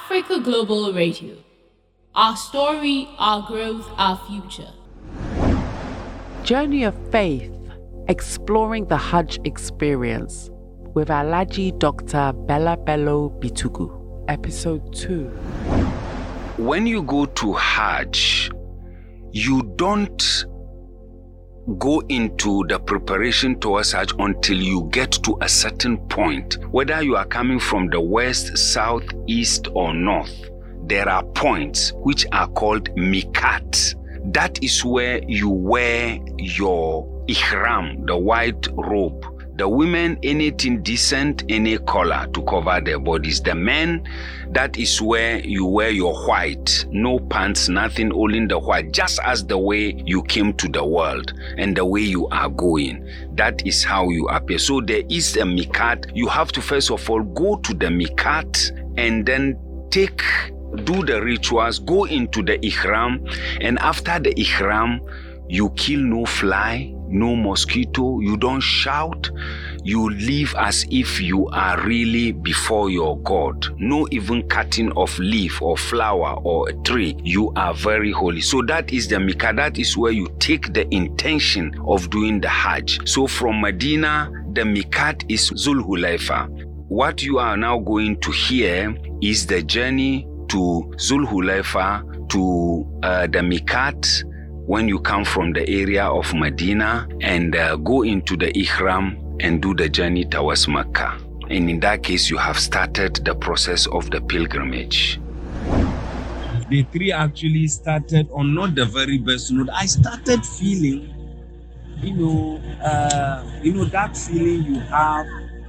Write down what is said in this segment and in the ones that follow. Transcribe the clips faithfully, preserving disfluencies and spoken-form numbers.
Africa Global Radio. Our story, our growth, our future. Journey of Faith, exploring the Hajj experience with Alhaji Doctor Bella Bello Bitugu, episode two. When you go to Hajj, you don't go into the preparation towards Hajj until you get to a certain point. Whether you are coming from the west, south, east, or north, there are points which are called miqat. That is where you wear your ihram, the white robe. The women, anything decent, any color to cover their bodies. The men, that is where you wear your white, no pants, nothing, only the white, just as the way you came to the world and the way you are going. That is how you appear. So there is a miqat. You have to first of all go to the miqat and then take, do the rituals, go into the ihram, and after the ihram, you kill no fly, no mosquito, you don't shout, you live as if you are really before your God. No even cutting of leaf or flower or a tree. You are very holy. So that is the miqat. That is where you take the intention of doing the Hajj. So from Medina, the miqat is Zul Hulaifa. What you are now going to hear is the journey to Zul Hulaifa, to uh, the miqat, when you come from the area of Medina and uh, go into the ihram and do the journey towards Mecca. And in that case, you have started the process of the pilgrimage. The three actually started on not the very best note. I started feeling, you know, uh, you know that feeling you have,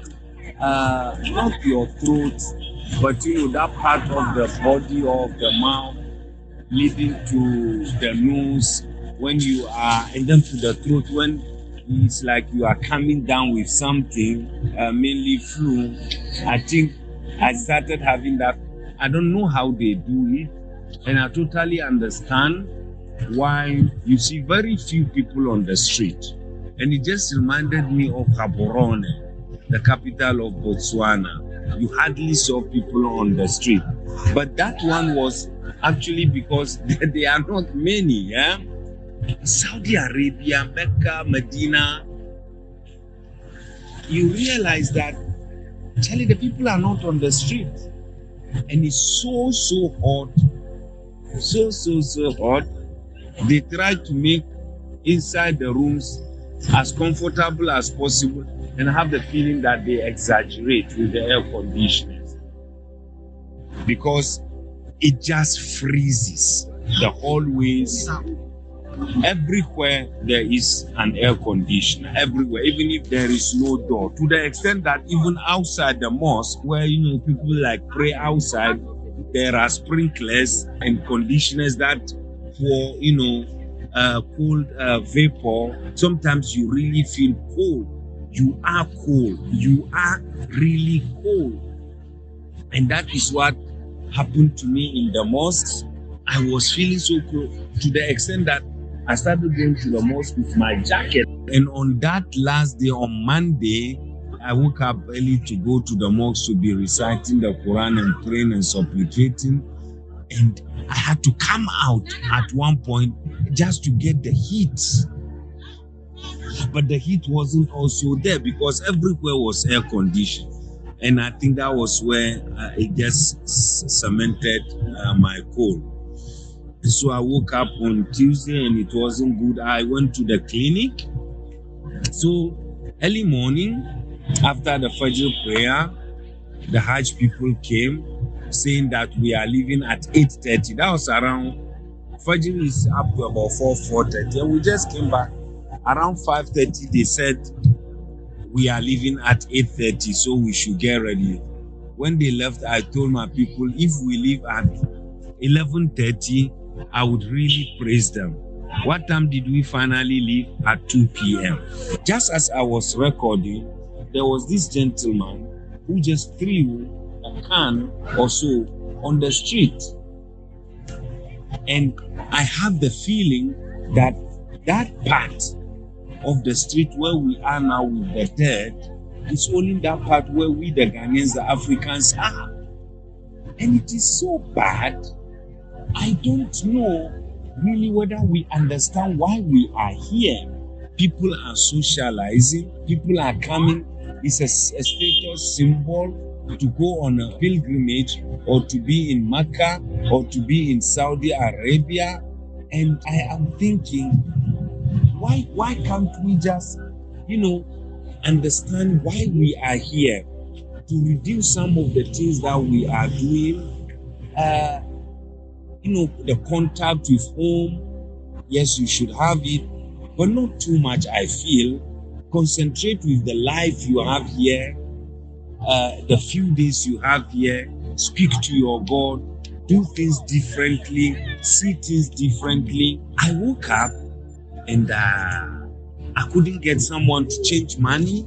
uh, not your throat, but you know that part of the body or of the mouth, leading to the nose when you are, and then to the throat when it's like you are coming down with something, uh, mainly flu. I think I started having that. I don't know how they do it, and I totally understand why you see very few people on the street. And it just reminded me of Gaborone, the capital of Botswana. You hardly saw people on the street. But that one was actually because there are not many, yeah? Saudi Arabia, Mecca, Medina, you realize that, Charlie, the people are not on the street. And it's so, so hot, so, so, so hot. They try to make inside the rooms as comfortable as possible and have the feeling that they exaggerate with the air conditioners. Because it just freezes the hallways. Everywhere there is an air conditioner, everywhere, even if there is no door. To the extent that even outside the mosque, where you know people like pray outside, there are sprinklers and conditioners that for you know uh, cold uh, vapor. Sometimes you really feel cold. You are cold. You are really cold, and that is what happened to me in the mosque. I was feeling so cold to the extent that I started going to the mosque with my jacket. And on that last day, on Monday, I woke up early to go to the mosque to be reciting the Quran and praying and supplicating. And I had to come out at one point just to get the heat. But the heat wasn't also there because everywhere was air conditioned. And I think that was where uh, it just cemented uh, my cold. So I woke up on Tuesday and it wasn't good. I went to the clinic. So early morning, after the Fajr prayer, the Hajj people came saying that we are leaving at eight thirty. That was around, Fajr is up to about four, four thirty. And we just came back. Around five thirty, they said we are leaving at eight thirty, so we should get ready. When they left, I told my people, if we leave at eleven thirty, I would really praise them. What time did we finally leave? At two p.m. Just as I was recording, there was this gentleman who just threw a can or so on the street. And I have the feeling that that part of the street where we are now with the dead is only that part where we, the Ghanaians, the Africans are. And it is so bad. I don't know really whether we understand why we are here. People are socializing, people are coming. It's a, a status symbol to go on a pilgrimage or to be in Mecca or to be in Saudi Arabia. And I am thinking, why, why can't we just, you know, understand why we are here? To reduce some of the things that we are doing. Uh, you know, the contact with home, yes, you should have it, but not too much, I feel. Concentrate with the life you have here, uh, the few days you have here. Speak to your God, do things differently, see things differently. I woke up and uh, I couldn't get someone to change money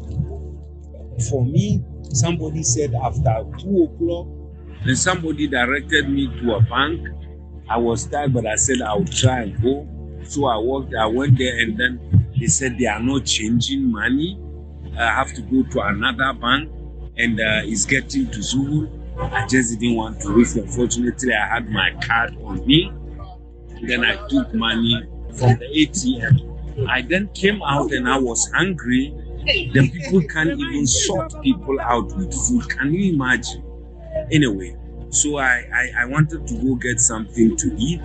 for me. Somebody said after two o'clock, then somebody directed me to a bank. I was tired, but I said I would try and go. So I walked, I went there, and then they said they are not changing money. I have to go to another bank, and uh, it's getting to Zulu. I just didn't want to risk. Unfortunately, I had my card on me. Then I took money from the A T M. I then came out and I was hungry. The people can't even sort people out with food. Can you imagine? Anyway, so I, I, I wanted to go get something to eat.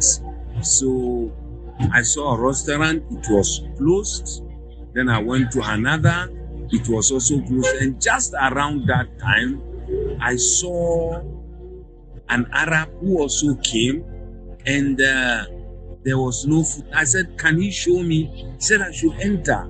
So I saw a restaurant, it was closed. Then I went to another, it was also closed. And just around that time, I saw an Arab who also came, and uh, there was no food. I said, can he show me? He said I should enter.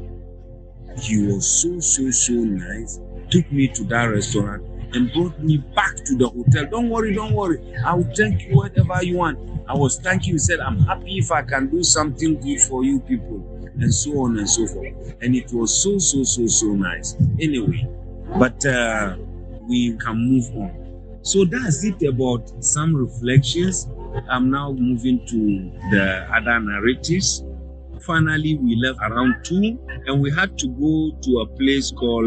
He was so, so, so nice. Took me to that restaurant and brought me back to the hotel. Don't worry, don't worry. I will thank you whatever you want. I was thanking you. He said, I'm happy if I can do something good for you people. And so on and so forth. And it was so, so, so, so nice. Anyway, but uh, we can move on. So that's it about some reflections. I'm now moving to the other narratives. Finally, we left around two, and we had to go to a place called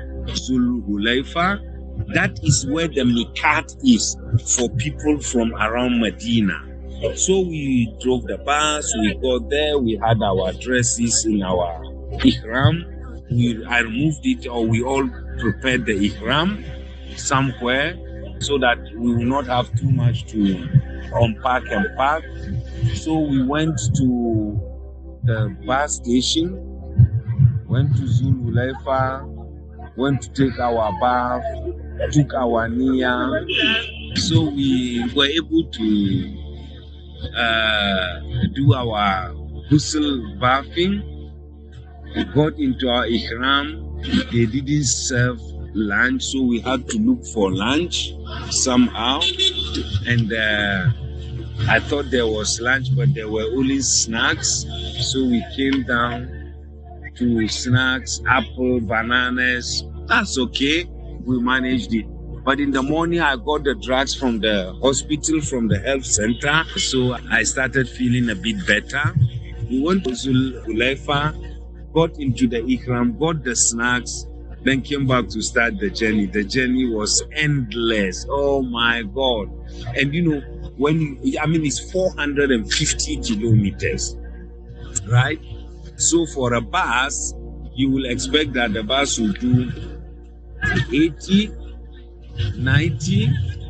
Zul Hulaifa. That is where the Miqat is for people from around Medina. So we drove the bus, we got there, we had our dresses in our ihram. We, I removed it, or we all prepared the ihram somewhere so that we will not have too much to unpack and pack. So we went to the bus station, went to Zul Hulaifa, went to take our bath, took our niyyah. So we were able to uh, do our ghusl bathing. We got into our ihram. They didn't serve lunch, so we had to look for lunch somehow. And uh, I thought there was lunch, but there were only snacks. So we came down to snacks, apple, bananas. That's okay. We managed it. But in the morning, I got the drugs from the hospital, from the health center. So I started feeling a bit better. We went to Zul Hulaifa, got into the ihram, got the snacks, then came back to start the journey. The journey was endless. Oh my God. And you know, when you, I mean, it's four hundred fifty kilometers, right? So for a bus, you will expect that the bus will do eighty, ninety,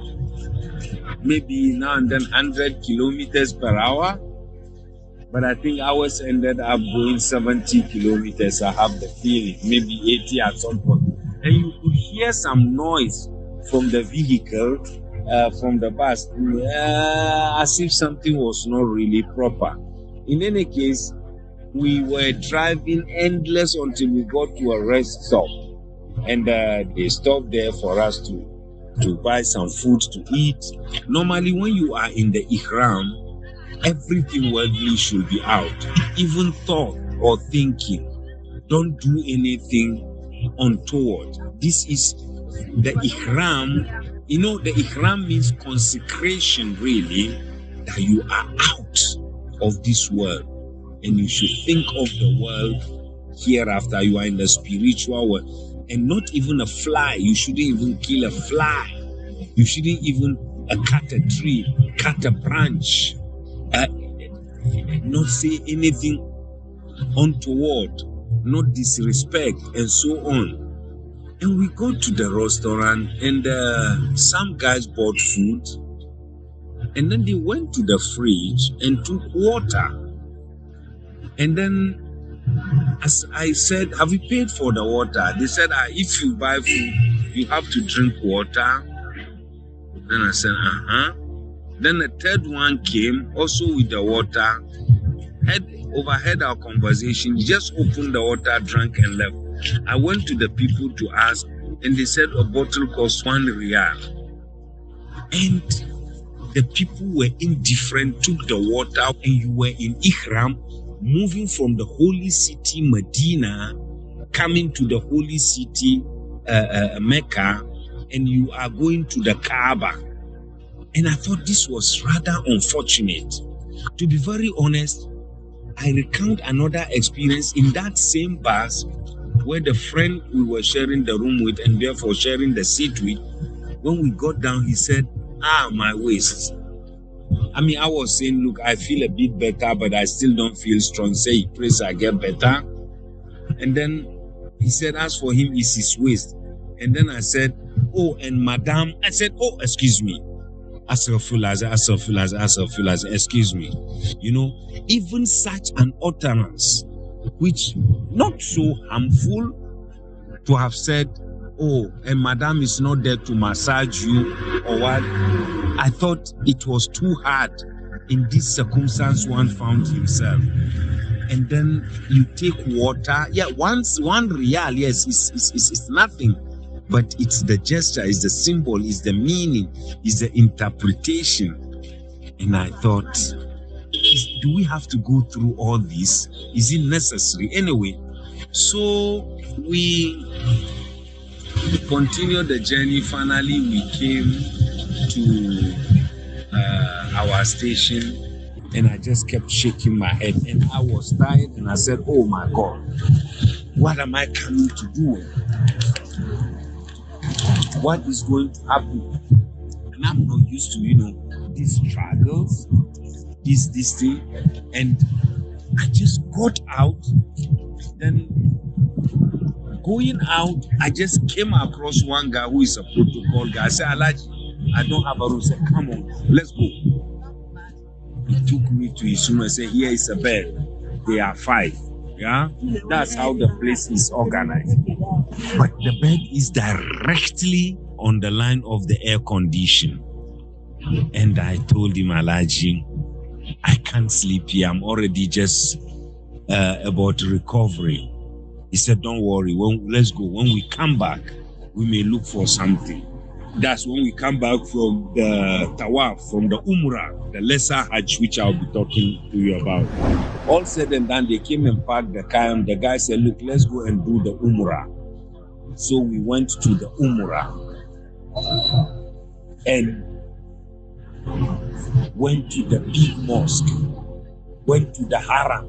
maybe now and then one hundred kilometers per hour. But I think ours ended up going seventy kilometers. I have the feeling, maybe eighty at some point. And you could hear some noise from the vehicle, uh, from the bus, uh, as if something was not really proper. In any case, we were driving endless until we got to a rest stop. And uh, they stopped there for us to, to buy some food to eat. Normally, when you are in the ihram, everything worldly should be out. Even thought or thinking. Don't do anything untoward. This is the ihram. You know, the ihram means consecration, really, that you are out of this world. And you should think of the world hereafter. You are in the spiritual world. And not even a fly. You shouldn't even kill a fly. You shouldn't even uh, cut a tree, cut a branch, uh, not say anything untoward, not disrespect, and so on. And we go to the restaurant, and uh, some guys bought food, and then they went to the fridge and took water. And then, as I said, have you paid for the water? They said, ah, if you buy food, you have to drink water. Then I said, uh-huh. Then the third one came, also with the water, had overheard our conversation, just opened the water, drank, and left. I went to the people to ask, and they said a bottle costs one riyal. And the people were indifferent, took the water, and you were in Ihram, moving from the holy city Medina, coming to the holy city uh, uh, Mecca, and you are going to the Kaaba. And I thought this was rather unfortunate. To be very honest, I recount another experience in that same bus where the friend we were sharing the room with and therefore sharing the seat with, when we got down, he said, ah, my waist. I mean, I was saying, look, I feel a bit better, but I still don't feel strong. Say, please, I get better. And then he said, as for him, it's his waist. And then I said, oh, and madam, I said, oh, excuse me. Astaghfirullah, astaghfirullah, astaghfirullah, excuse me. You know, even such an utterance, which not so harmful, to have said, oh, and madam is not there to massage you or what. I thought it was too hard in this circumstance one found himself. And then you take water. Yeah, once one riyal, yes, it's, it's, it's, it's nothing. But it's the gesture, it's the symbol, it's the meaning, it's the interpretation. And I thought, is, do we have to go through all this? Is it necessary? Anyway, so we continued the journey. Finally, we came to uh, our station, and I just kept shaking my head. And I was tired, and I said, oh my God, what am I coming to do? What is going to happen? And I'm not used to, you know, these struggles, this, this thing. And I just got out. Then going out, I just came across one guy who is a protocol guy. I said, Alaji, I don't have a room. I said, come on, let's go. He took me to his room and said, here is a bed. There are five. Yeah, that's how the place is organized. But the bed is directly on the line of the air condition. And I told him, Alaji, I can't sleep here. I'm already just uh, about recovery. He said, don't worry. When, let's go. When we come back, we may look for something. That's when we come back from the Tawaf, from the Umrah, the lesser Hajj, which I'll be talking to you about. All said and done, they came and parked the car, and the guy said, look, let's go and do the Umrah. So we went to the Umrah and went to the big mosque, went to the Haram.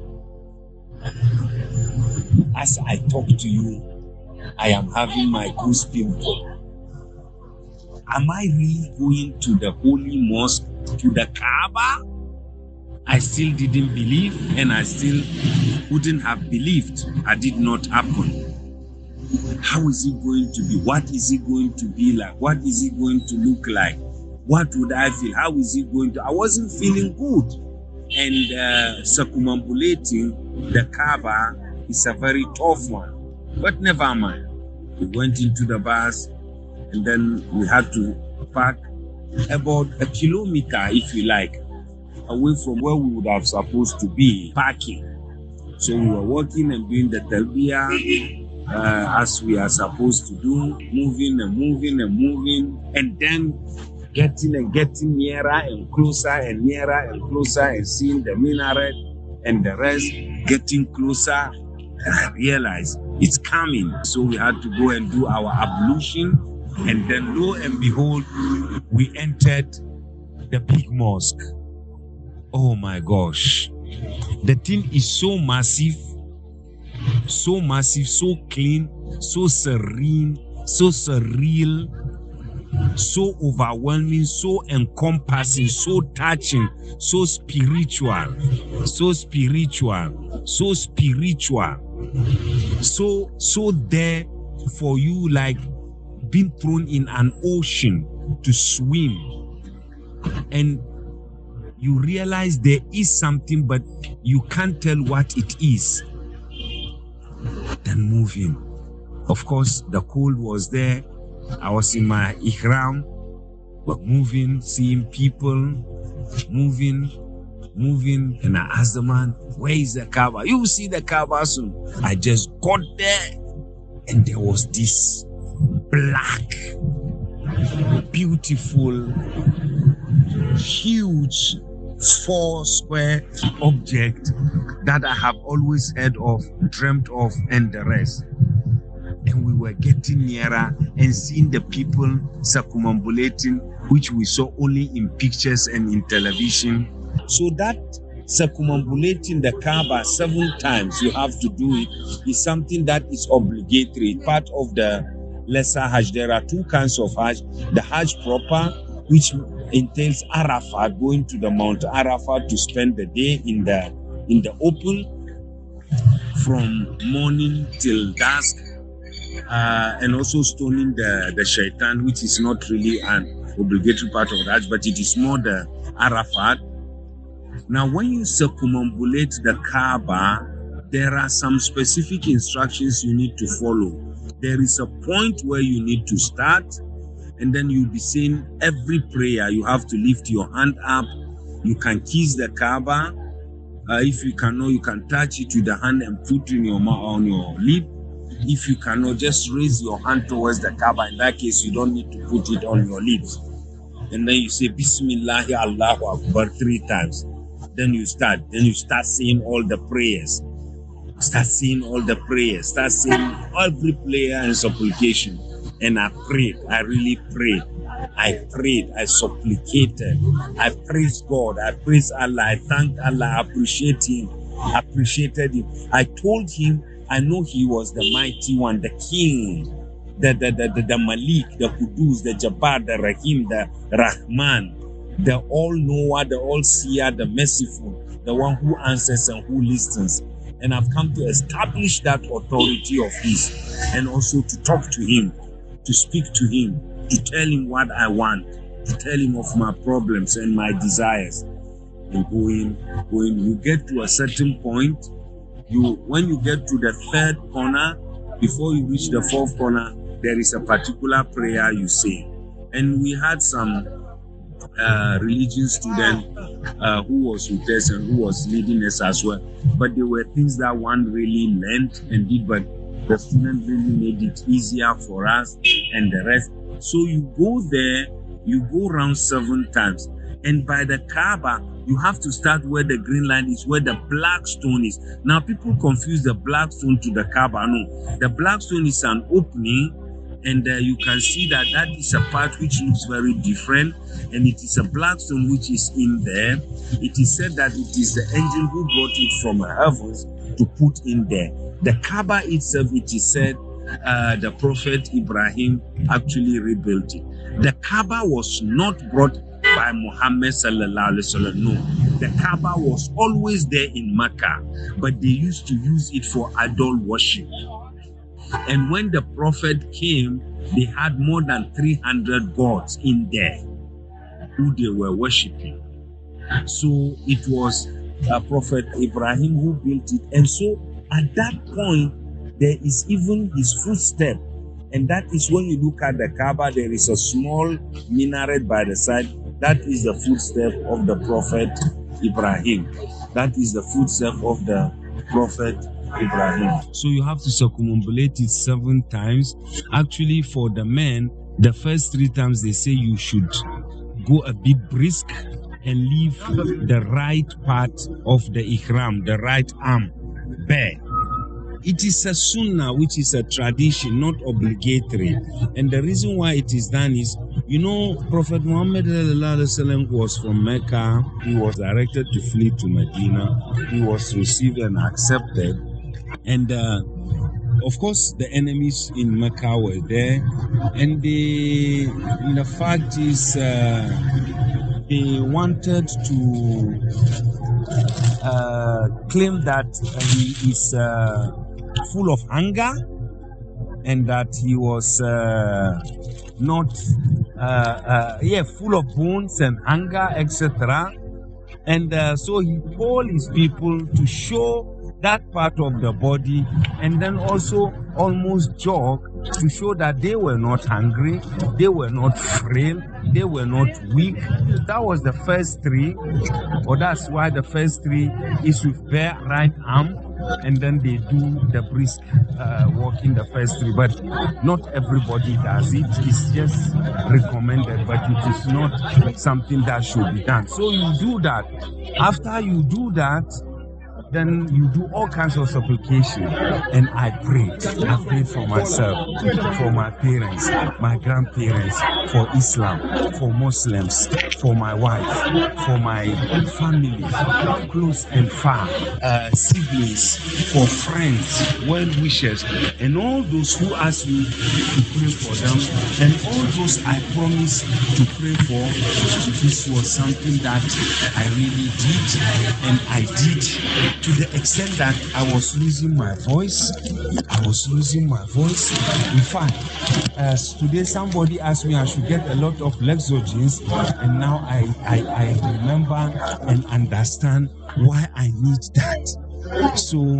As I talk to you, I am having my goose pimple. Am I really going to the holy mosque, to the Kaaba? I still didn't believe, and I still wouldn't have believed had it not happened. How is it going to be? What is it going to be like? What is it going to look like? What would I feel? How is it going to? I wasn't feeling good. And uh, circumambulating the Kaaba is a very tough one. But never mind. We went into the bus, and then we had to park about a kilometer, if you like, away from where we would have supposed to be parking. So we were walking and doing the talbiyah uh, as we are supposed to do, moving and moving and moving, and then getting and getting nearer and closer and nearer and closer and seeing the minaret and the rest, getting closer. And I realized it's coming. So we had to go and do our ablution. And then lo and behold, we entered the big mosque. Oh my gosh. The thing is so massive, so massive, so clean, so serene, so surreal. so overwhelming, so encompassing, so touching, so spiritual, so spiritual, so spiritual, so so there for you, like being thrown in an ocean to swim, and you realize there is something, but you can't tell what it is. Then moving. Of course, the cold was there. I was in my ihram, but moving, seeing people, moving, moving. And I asked the man, where is the Kaaba? You will see the Kaaba soon. I just got there, and there was this black, beautiful, huge, four square object that I have always heard of, dreamt of, and the rest. And we were getting nearer and seeing the people circumambulating, which we saw only in pictures and in television. So that circumambulating the Kaaba seven times, you have to do it, is something that is obligatory, part of the lesser Hajj. There are two kinds of Hajj. The Hajj proper, which entails Arafat, going to the Mount Arafat to spend the day in the in the open from morning till dusk, uh, and also stoning the, the shaitan, which is not really an obligatory part of the Hajj, but it is more the Arafat. Now, when you circumambulate the Kaaba, there are some specific instructions you need to follow. There is a point where you need to start, and then you'll be saying every prayer. You have to lift your hand up. You can kiss the Kaaba. Uh, if you cannot, you can touch it with the hand and put it in your mouth, on your lip. If you cannot, just raise your hand towards the Kaaba. In that case, you don't need to put it on your lips. And then you say Bismillah Allahu Akbar three times. Then you start. Then you start saying all the prayers. Start saying all the prayers. Start saying every prayer and supplication. And I prayed. I really prayed. I prayed. I supplicated. I praised God. I praised Allah. I thanked Allah. I appreciate Him. I appreciated Him. I told Him I know He was the mighty one, the King, the the the, the, the Malik, the Qudus, the Jabbar, the Rahim, the Rahman, the all-knower, the all-seer, the merciful, the one who answers and who listens. And I've come to establish that authority of His, and also to talk to Him, to speak to Him, to tell Him what I want, to tell Him of my problems and my desires. And going, going, you get to a certain point. You, when you get to the third corner, before you reach the fourth corner, there is a particular prayer you say. And we had some uh, religion student uh, who was with us and who was leading us as well. But there were things that one really learned and did, but the student really made it easier for us and the rest. So you go there, you go around seven times. And by the Kaaba, you have to start where the green line is, where the black stone is. Now, people confuse the black stone to the Kaaba. No, the black stone is an opening, and uh, you can see that that is a part which looks very different, and it is a black stone which is in there. It is said that it is the angel who brought it from the heavens to put in there. The Kaaba itself, it is said, uh, the Prophet Ibrahim actually rebuilt it. The Kaaba was not brought by Muhammad sallallahu alaihi wasallam. No, the Kaaba was always there in Mecca, but they used to use it for idol worship. And when the Prophet came, they had more than three hundred gods in there who they were worshiping. So it was uh, Prophet Ibrahim who built it. And so at that point, there is even his footstep. And that is when you look at the Kaaba, there is a small minaret by the side. That is the footstep of the Prophet Ibrahim. That is the footstep of the Prophet Ibrahim. So you have to circumambulate it seven times. Actually, for the men, the first three times they say you should go a bit brisk and leave the right part of the ihram, the right arm, bare. It is a sunnah, which is a tradition, not obligatory. And the reason why it is done is, you know, Prophet Muhammad was from Mecca. He was directed to flee to Medina. He was received and accepted. And uh, of course, the enemies in Mecca were there, and they, the fact is, uh, they wanted to uh, claim that he is uh, full of anger, and that he was uh, not, uh, uh, yeah, full of bones and anger, et cetera. And uh, so he told his people to show that part of the body, and then also almost jog to show that they were not hungry, they were not frail, they were not weak. That was the first three, or that's why the first three is with bare right arm, and then they do the brisk uh, walking, the first three. But not everybody does it. It's just recommended, but it is not something that should be done. So you do that. After you do that, then you do all kinds of supplication. And I prayed. I prayed for myself, for my parents, my grandparents, for Islam, for Muslims, for my wife, for my family, close and far, uh, siblings, for friends, well wishers, and all those who ask me to pray for them, and all those I promised to pray for. This was something that I really did, and I did to the extent that I was losing my voice. I was losing my voice. In fact, as today somebody asked me I should get a lot of Lexogens, and now I, I, I remember and understand why I need that. So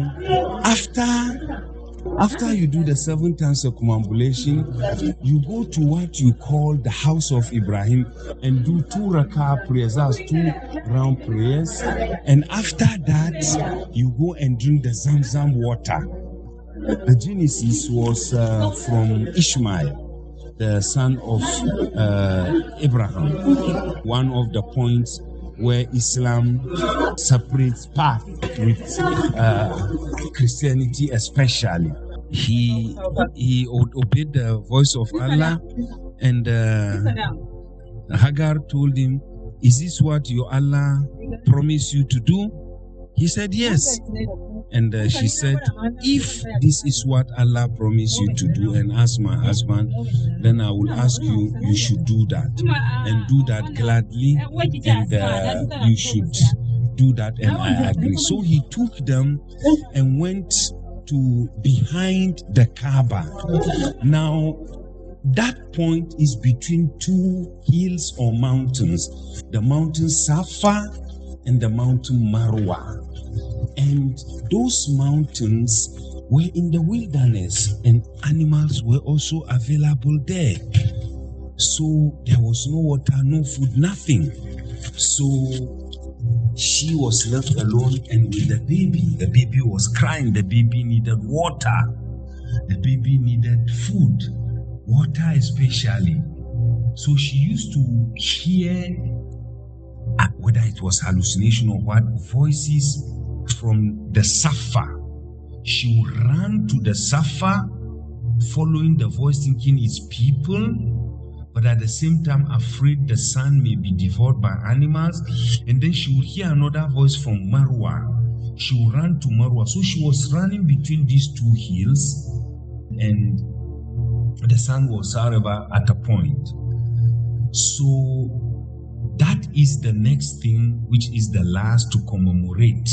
after After you do the seven times circumambulation, you go to what you call the house of Ibrahim and do two rakah prayers, that's two round prayers. And after that, you go and drink the Zamzam water. The genesis was uh, from Ishmael, the son of uh, Abraham. One of the points where Islam separates path with uh, Christianity especially. He he obeyed the voice of Allah, and uh, Hagar told him, "Is this what your Allah promised you to do?" He said, "Yes." And uh, she said, "If this is what Allah promised you to do and ask my husband, then I will ask you, you should do that, and do that gladly, and uh, you should do that, and I agree." So he took them and went to behind the Kaaba. Now, that point is between two hills or mountains, the mountain Safa and the mountain Marwa. And those mountains were in the wilderness, and animals were also available there. So there was no water, no food, nothing. So she was left alone, and with the baby. The baby was crying. The baby needed water. The baby needed food, water especially. So she used to hear, uh, whether it was hallucination or what, voices from the Safa. She would run to the Safa, following the voice, thinking it's people, but at the same time afraid the son may be devoured by animals. And then she would hear another voice from Marwa. She would run to Marwa. So she was running between these two hills, and the sun was, however, at a point. So that is the next thing, which is the last to commemorate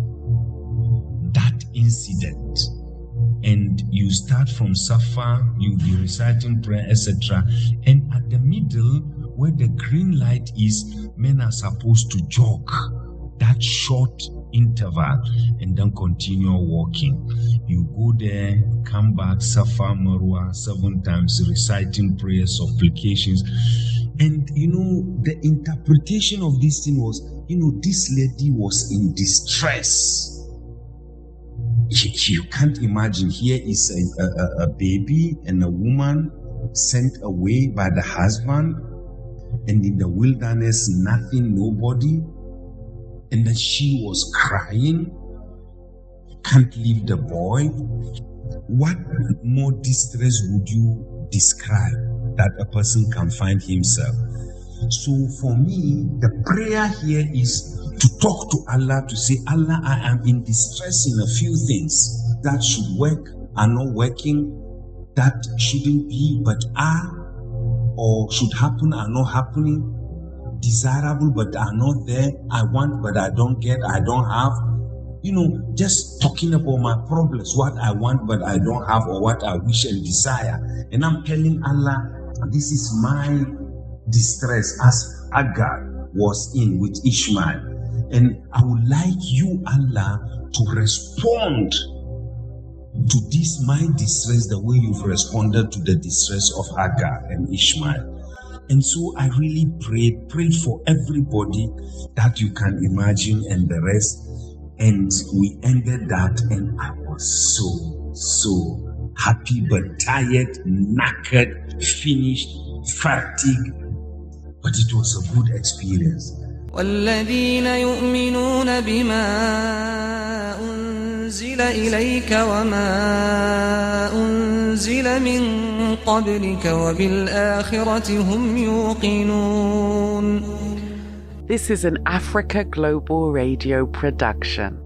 that incident. And you start from Safa, you'll be reciting prayer, et cetera. And at the middle, where the green light is, men are supposed to jog that short interval and then continue walking. You go there, come back, Safa, Marwa, seven times, reciting prayers, supplications. And you know, the interpretation of this thing was, you know, this lady was in distress. You can't imagine, here is a, a, a baby and a woman sent away by the husband, and in the wilderness, nothing, nobody. And then she was crying, can't leave the boy. What more distress would you describe that a person can find himself? So for me, the prayer here is to talk to Allah, to say, Allah, I am in distress in a few things that should work are not working, that shouldn't be but are, or should happen are not happening, desirable but are not there, I want but I don't get, I don't have. You know, just talking about my problems, what I want but I don't have, or what I wish and desire. And I'm telling Allah, this is my distress as Hagar was in with Ishmael. And I would like you, Allah, to respond to this my distress the way you've responded to the distress of Hagar and Ishmael. And so I really prayed, prayed for everybody that you can imagine and the rest. And we ended that, and I was so, so happy, but tired, knackered, finished, fatigued. But it was a good experience. والذين يؤمنون بما أنزل إليك وما أنزل من قبلك وبالآخرة هم يوقنون. This is an Africa Global Radio production.